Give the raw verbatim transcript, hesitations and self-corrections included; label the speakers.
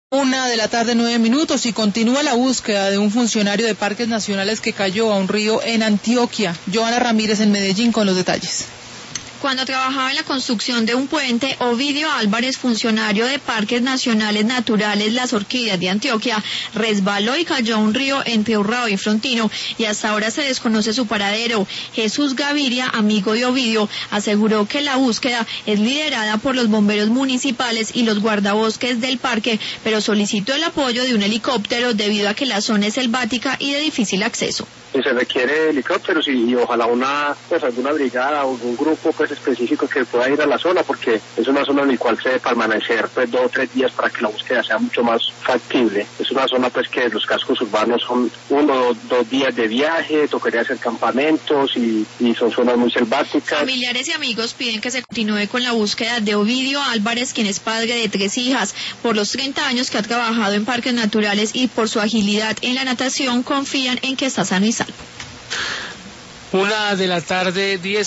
Speaker 1: Una de la tarde, nueve minutos, y continúa la búsqueda de un funcionario de Parques Nacionales que cayó a un río en Antioquia. Joana Ramírez en Medellín con los detalles.
Speaker 2: Cuando trabajaba en la construcción de un puente, Ovidio Álvarez, funcionario de Parques Nacionales Naturales Las Orquídeas de Antioquia, resbaló y cayó a un río entre Urrao y Frontino, y hasta ahora se desconoce su paradero. Jesús Gaviria, amigo de Ovidio, aseguró que la búsqueda es liderada por los bomberos municipales y los guardabosques del parque, pero solicitó el apoyo de un helicóptero debido a que la zona es selvática y de difícil acceso.
Speaker 3: Y se requiere helicópteros y, y ojalá una, pues alguna brigada o algún grupo pues específico que pueda ir a la zona, porque es una zona en la cual se debe permanecer pues dos o tres días para que la búsqueda sea mucho más factible. Es una zona pues que los cascos urbanos son uno o dos días de viaje, tocaría hacer campamentos y, y son zonas muy selváticas.
Speaker 2: Familiares y amigos piden que se continúe con la búsqueda de Ovidio Álvarez, quien es padre de tres hijas. Por los treinta años que ha trabajado en parques naturales y por su agilidad en la natación, confían en que está sano y salvo.
Speaker 4: Una de la tarde, diez